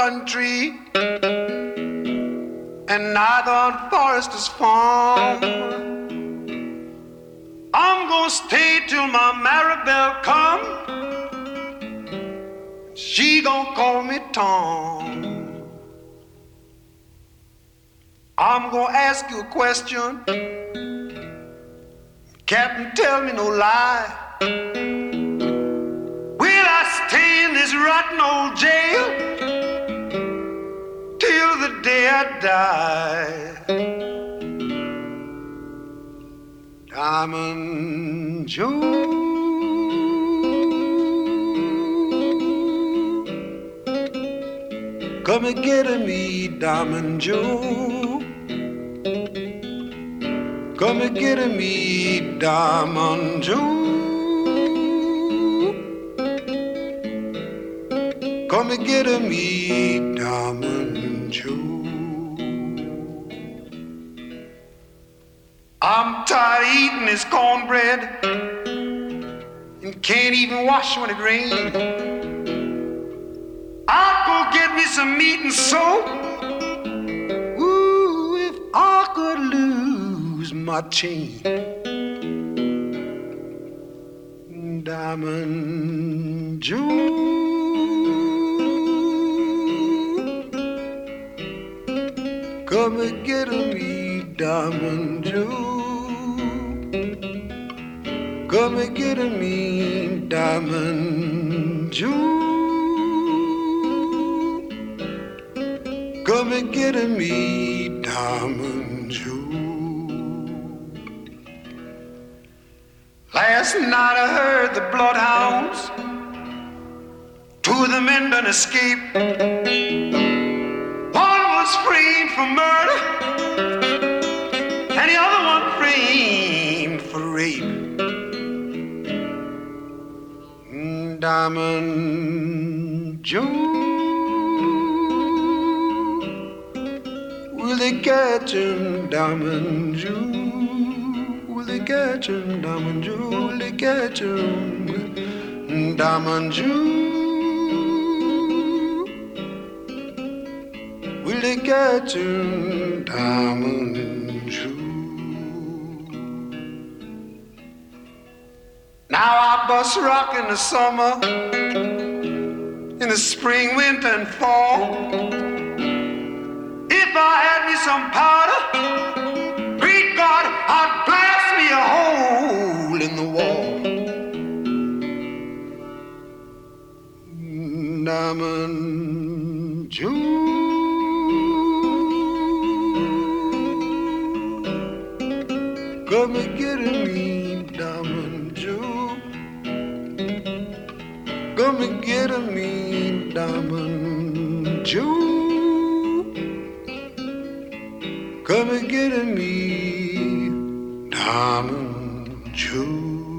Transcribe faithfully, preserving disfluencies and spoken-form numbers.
country and neither on Forester's farm. I'm gonna stay till my Maribel come. She gonna call me Tom. I'm gonna ask you a question. Captain, tell me no lie. Will I stay in this rotten old jail till the day I die? Diamond Joe, come and get me, Diamond Joe. Come and get me, Diamond Joe. Come and get me, Diamond Joe. I'm tired of eating this cornbread and can't even wash when it rains. I'll go get me some meat and soap. Ooh, if I could lose my chain. Diamond Joe, come and get me, Diamond Joe. Come and get me, Diamond Joe. Come and get me, Diamond Joe. Last night I heard the bloodhounds. Two of the men done escaped. One was framed for murder, and the other one framed for rape. Diamond Joe, will they catch him, Diamond Joe? Will they catch him, Diamond Joe? Will they catch him, Diamond Joe? Will they catch him, Diamond Joe? Now I bust rock in the summer, in the spring, winter, and fall. If I had me some powder, great God, I'd blast me a hole in the wall. Diamond Joe, come and get me, Diamond Joe. Come and get me, Diamond Joe. Come and get me, Diamond Joe.